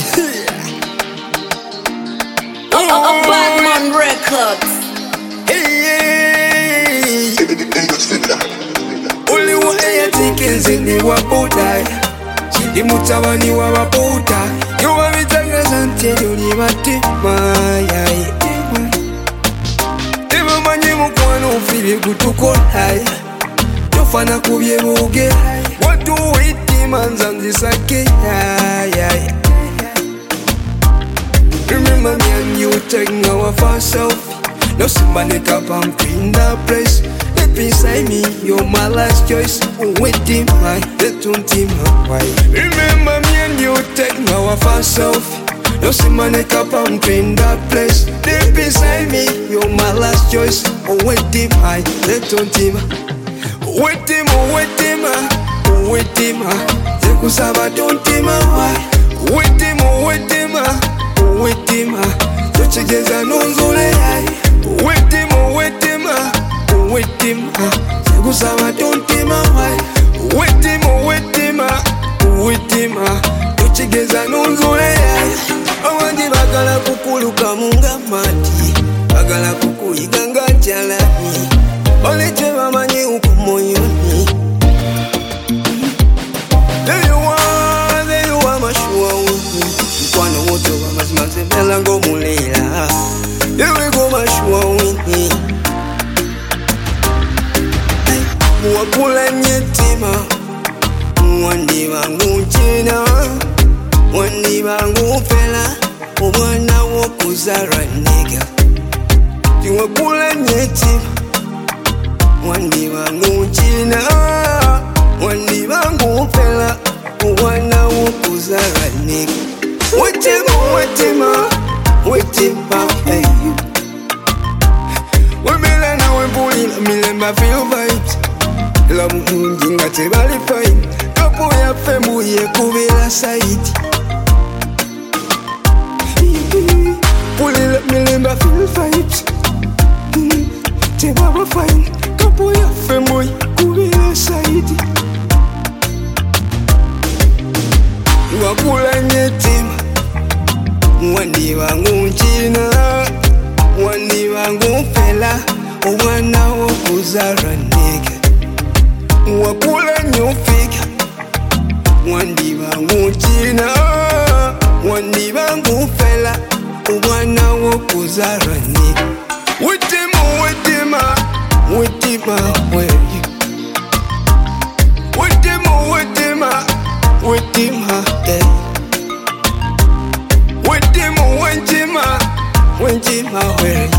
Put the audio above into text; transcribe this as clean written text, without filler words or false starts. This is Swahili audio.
A Batman Records. Only one air tickets in the waputa. Chidi mutabani wa waputa. You want me to sante yuli matima. Ema manye mukwano ufili kutukola. Yofana kubye buge. Watu witi manzanzi sake. Remember me and you taking our first selfie. No somebody cap and clean that place. Let beside me, you're my last choice. Waiting my little team why. Remember me and you taking our first selfie. No somebody cap and clean that place. Let beside me, you're my last choice. Waiting my little team. Waiting my. Zekusaba don't team why. Waitima, tuchigeza nunzule Waitima, segusama tontima Waitima, tuchigeza nunzule Awandi bagala kukuluka munga mati Bagala kukuyiga nga jalani Oleche bamanyi ukumoyoni There you are mashua Mkwano wote wa mazimaze melango mulela Yewe go mashua wini Mwakula nyetima Mwandi wangu china Mwandi wangu fela Umwana wokuzara nega Mwakula nyetima Mwandi wangu china Mwandi wangu fela Umwana wokuzara nega Waitima, hey. Wemela na wembulila milemba feel vibes. La muhungi nga tebali fine. Kapo ya fembu ye kubela saiti. Pulila milemba feel vibes. Tebaba fine. Kapo ya fembu ye kubela saiti. Wakula nyetima. Mwandi wangu china Mwandi wangu fela Umwana wokuzara nega Wakula nyufika Mwandi wangu china Mwandi wangu fela Umwana wokuzara nega Waitima where you Waitima yeah Waitima, where you